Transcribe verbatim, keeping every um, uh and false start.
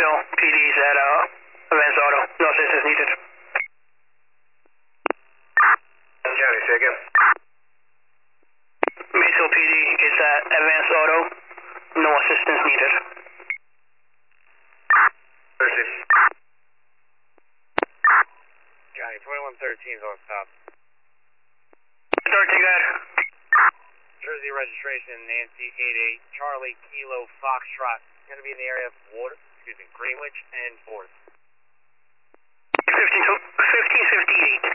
Maysville P D is at uh, Evans Auto. No assistance needed. County, say again. Maysville P D is at Evans Auto. No assistance needed. Thursday. County, twenty-one thirteen is on stop. thirteen, good. Jersey registration, Nancy eight eight, Charlie Kilo Foxtrot. Going to be in the area of Water, excuse me, Greenwich and Fourth. fifteen fifty-eight.